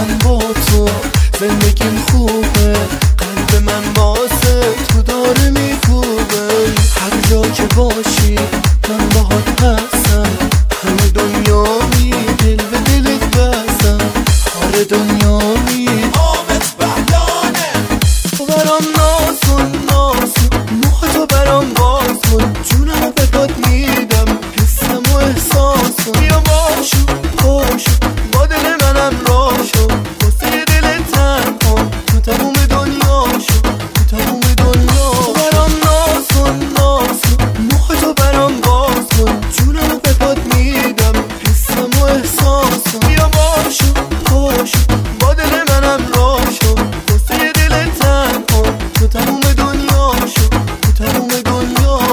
من با تو زندگیم خوبه، قلب من واسه تو داره میکوبه. هر جا که باشی من باهات هستم، همه دنیایی دل به دلت بستم. هر دنیایی آمد بهلانه، تو برام نازون نازون، موه تو برام بازون، جونمو به پات میدم، حسم و احساسون. بیا باشو پاشو با دل منم راشو، واسه دل تنها تو تموم دنیا شو، تو تموم دنیا. تو برام نازون نازون، موه تو برام بازون، جونمو به پات میدم، حسم و احساسون. بیا باشو پاشو با دل منم راشو، واسه دل تنها تو تموم دنیا شو، تو تموم دنیا.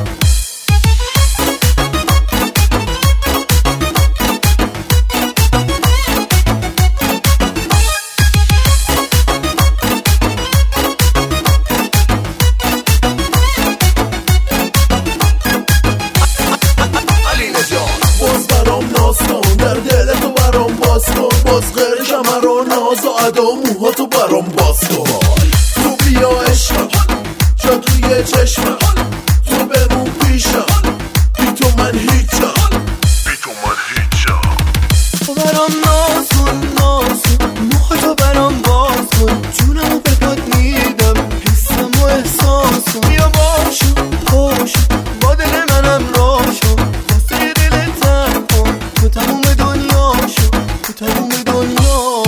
باز برام ناز کن، در دل تو برام باز کن، باز غیر کمر و ناز و ادا و موها تو برام باز کن. تو بیا عشقم جا توی چشمم، تو برون پیشم، بی تو من هیچم، بی تو من هیچم. تو برام نازون نازون، موه تو برام باز کن، جونمو به پات میدم، حسم و احساسون. بیا باشو پاشو با دل منم راشو، واسه دل تنها تو تموم دنیا شو، تو تموم دنیا.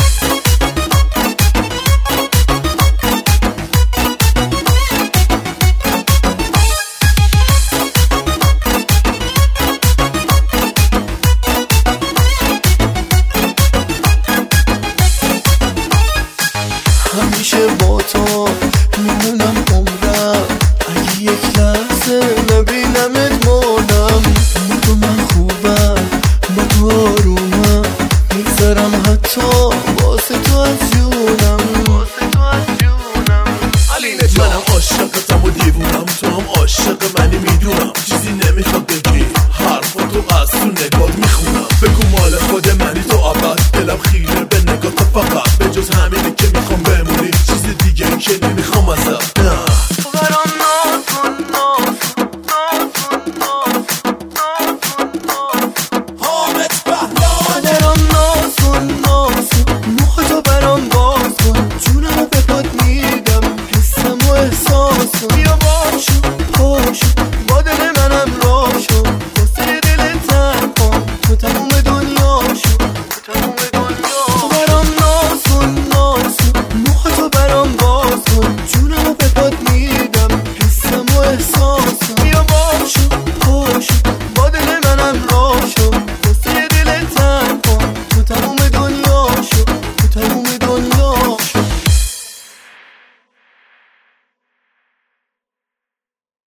همیشه با تو میمونم عمرم، اگه یک لحظه نبینمت مردم. با تو من خوبم، با تو آرومم، میگذرم حتی واسه تو از جونم، واسه تو از جونم. منم عاشقتم و دیوونم، تو هم عاشق منی میدونم. چیزی نمیخواد بگی، حرفاتو از تو نگات میخونم. بگو مال خود منی تو ابد، دلم خیره به نگات فقط، به جز همین